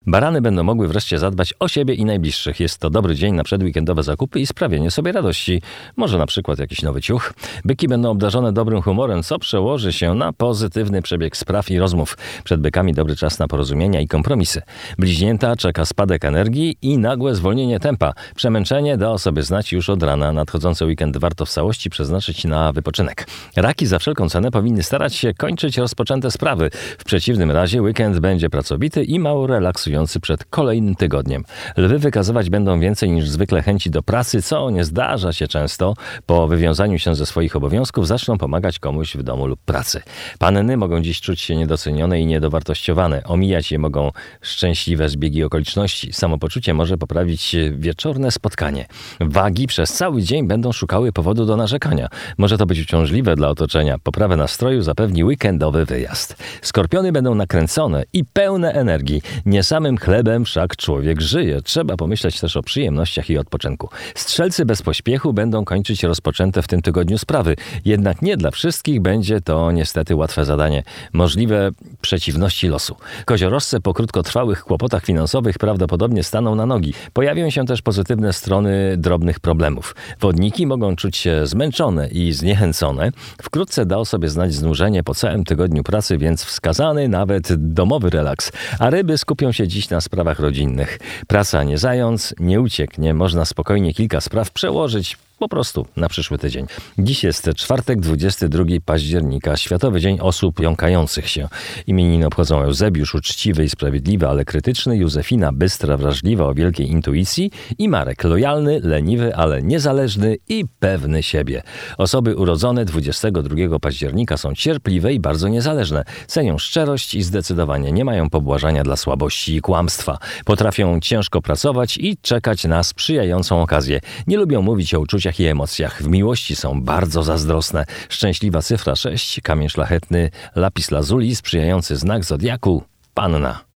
Barany będą mogły wreszcie zadbać o siebie i najbliższych. Jest to dobry dzień na przedweekendowe zakupy i sprawienie sobie radości. Może na przykład jakiś nowy ciuch. Byki będą obdarzone dobrym humorem, co przełoży się na pozytywny przebieg spraw i rozmów. Przed bykami dobry czas na porozumienia i kompromisy. Bliźnięta czeka spadek energii i nagłe zwolnienie tempa. Przemęczenie da o sobie znać już od rana. Nadchodzący weekend warto w całości przeznaczyć na wypoczynek. Raki za wszelką cenę powinny starać się kończyć rozpoczęte sprawy. W przeciwnym razie weekend będzie pracowity i mało relaksujący przed kolejnym tygodniem. Lwy wykazywać będą więcej niż zwykle chęci do pracy, co nie zdarza się często. Po wywiązaniu się ze swoich obowiązków zaczną pomagać komuś w domu lub pracy. Panny mogą dziś czuć się niedocenione i niedowartościowane. Omijać je mogą szczęśliwe zbiegi okoliczności. Samopoczucie może poprawić wieczorne spotkanie. Wagi przez cały dzień będą szukały powodu do narzekania. Może to być uciążliwe dla otoczenia. Poprawę nastroju zapewni weekendowy wyjazd. Skorpiony będą nakręcone i pełne energii. Nie samym chlebem wszak człowiek żyje. Trzeba pomyśleć też o przyjemnościach i odpoczynku. Strzelcy bez pośpiechu będą kończyć rozpoczęte w tym tygodniu sprawy. Jednak nie dla wszystkich będzie to niestety łatwe zadanie. Możliwe przeciwności losu. Koziorożce po krótkotrwałych kłopotach finansowych prawdopodobnie staną na nogi. Pojawią się też pozytywne strony drobnych problemów. Wodniki mogą czuć się zmęczone i zniechęcone. Wkrótce da o sobie znać znużenie po całym tygodniu pracy, więc wskazany nawet domowy relaks. A ryby skupią się dziś na sprawach rodzinnych. Praca nie zając, nie ucieknie. Można spokojnie kilka spraw przełożyć po prostu na przyszły tydzień. Dziś jest czwartek, 22 października, Światowy Dzień Osób Jąkających się. Imieniny obchodzą Eusebiusz, uczciwy i sprawiedliwy, ale krytyczny, Józefina, bystra, wrażliwa, o wielkiej intuicji i Marek, lojalny, leniwy, ale niezależny i pewny siebie. Osoby urodzone 22 października są cierpliwe i bardzo niezależne. Cenią szczerość i zdecydowanie nie mają pobłażania dla słabości i kłamstwa. Potrafią ciężko pracować i czekać na sprzyjającą okazję. Nie lubią mówić o uczuciach i emocjach. W miłości są bardzo zazdrosne. Szczęśliwa cyfra 6, kamień szlachetny lapis lazuli, sprzyjający znak zodiaku Panna.